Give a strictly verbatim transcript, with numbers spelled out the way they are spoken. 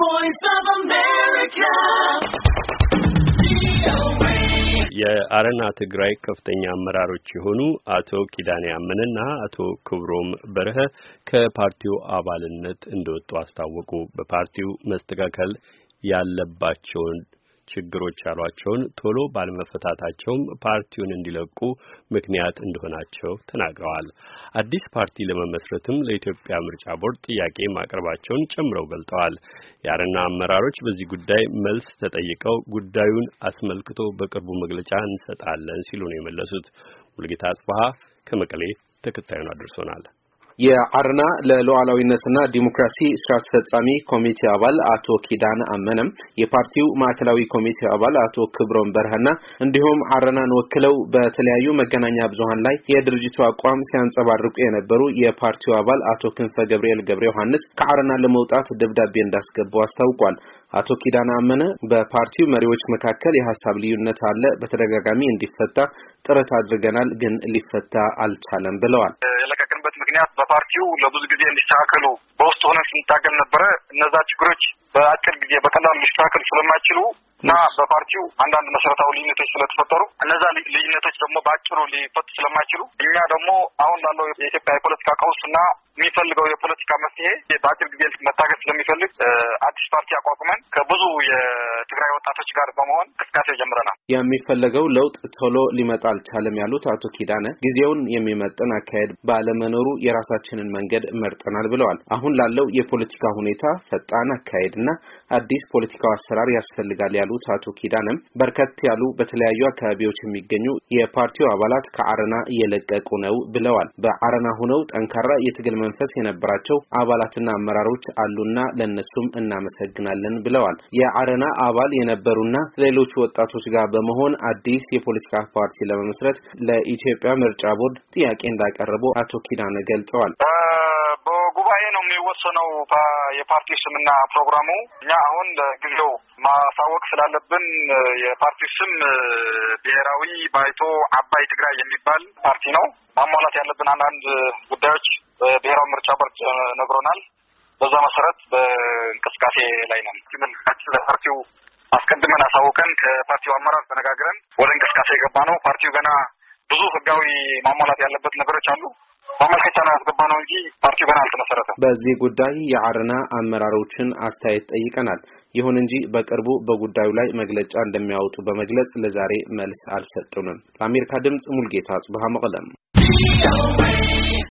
voice of America. የአረና ትግራይ ከፍተኛ አመራሮች የሆኑ አቶ ኪዳኔ አመነና አቶ ክብሮም በርሀ ከፓርቲው አባልነት እንደወጡ አስታወቁ። በፓርቲው መስተካከል ያለባቸውን ችግሮች ያሏቸውን ቶሎ ባለመፈታታቸውም ፓርቲውን እንዲለቁ ምክንያት እንደሆናቸው ተናግረዋል። አዲስ ፓርቲ ለመመስረትም ለኢትዮጵያ ምርጫ ቦርድ ጥያቄ ማቅረባቸውን ጨምረው ገልጠዋል። የአረና አመራሮች በዚህ ጉዳይ መልስ ተጠይቀው ጉዳዩን አስመልክቶ በቅርቡ መግለጫ እንሰጣለን ሲሉ ነው የመለሱት። ሙልጌታ አጽባሃ ከመቀሌ ተከታዩን አድርሶናል። የአረና ለሉዓላዊነትና ዲሞክራሲ ስራ አስፈጻሚ ኮሚቴ አባል አቶ ኪዳነ አመነም የፓርቲው ማዕከላዊ ኮሚቴ አባል አቶ ክብሮም በርሀና እንዲሁም አረናን ወክለው በተለያዩ መገናኛ ብዙሃን ላይ የድርጅቱ አቋም ሲያንጸባርቁ የነበሩ የፓርቲው አባል አቶ ክንፈ ገብርኤል ገብረ ዮሐንስ ከአረና ለመውጣት ደብዳቤ እንዳስገቡ አስታውቋል። አቶ ኪዳነ አመነ በፓርቲው መሪዎች መካከል የሐሳብ ልዩነት አለ፣ በተደጋጋሚ እንዲፈታ ጥረት አድርገናል፣ ግን ሊፈታ አልቻለም ብለዋል። ምክንያት በፓርቲው ለብዙ ጊዜ እንዲስተካከሉ በውስጥ ሆነን ስንታገል ነበረ። እነዛ ችግሮች በአጭር ጊዜ በቀላሉ ሊስተካከሉ ስለማይችሉ እና በፓርቲው አንዳንድ መሰረታዊ ልዩነቶች ስለተፈጠሩ እነዛ ልዩነቶች ደግሞ በአጭሩ ሊፈቱ ስለማይችሉ እኛ ደግሞ አሁን ላለው የኢትዮጵያ የፖለቲካ ቀውስና የሚፈልገው የፖለቲካ መፍትሄ በአጭር ጊዜ መታገል ስለሚፈልግ አዲስ ፓርቲ አቋቁመን ከብዙ የትግራይ ወጣቶች ጋር በመሆን እንቅስቃሴ ጀምረናል። የሚፈለገው ለውጥ ቶሎ ሊመጣ አልቻለም ያሉት አቶ ኪዳነ ጊዜውን የሚመጥን አካሄድ ባለመኖሩ የራሳችንን መንገድ መርጠናል ብለዋል። አሁን ላለው የፖለቲካ ሁኔታ ፈጣን አካሄድና አዲስ ፖለቲካዊ አሰራር ያስፈልጋል ያሉት አቶ ኪዳነም በርከት ያሉ በተለያዩ አካባቢዎች የሚገኙ የፓርቲው አባላት ከአረና እየለቀቁ ነው ብለዋል። በአረና ሆነው ጠንካራ የትግል መንፈስ የነበራቸው አባላትና አመራሮች አሉና ለነሱም እናመሰግናለን ብለዋል። የአረና አባል የነበሩና ሌሎች ወጣቶች ጋር በመሆን አዲስ የፖለቲካ ፓርቲ ለመመስረት ለኢትዮጵያ ምርጫ ቦርድ ጥያቄ እንዳቀረቡ አቶ ኪዳነ ገልጸዋል። በጉባኤ ነው የሚወሰነው የፓርቲው ስምና ፕሮግራሙ። እኛ አሁን ለጊዜው ማሳወቅ ስላለብን የፓርቲው ስም ብሔራዊ ባይቶ አባይ ትግራይ የሚባል ፓርቲ ነው። ማሟላት ያለብን አንዳንድ ጉዳዮች በብሔራዊ ምርጫ ቦርድ ነግሮናል። በዛ መሰረት በእንቅስቃሴ ላይ ነን። ሲመልካችን ለፓርቲው አስቀድመን አሳውቀን ከፓርቲው አመራር ተነጋግረን ወደ እንቅስቃሴ የገባ ነው። ፓርቲው ገና ብዙ ህጋዊ ማሟላት ያለበት ነገሮች አሉ። ማመልከቻ ነው ያስገባነው እንጂ ፓርቲው ገና አልተመሰረተም። በዚህ ጉዳይ የአረና አመራሮችን አስተያየት ጠይቀናል። ይሁን እንጂ በቅርቡ በጉዳዩ ላይ መግለጫ እንደሚያወጡ በመግለጽ ለዛሬ መልስ አልሰጡንም። ለአሜሪካ ድምጽ ሙልጌታ አጽባሃ መቀለም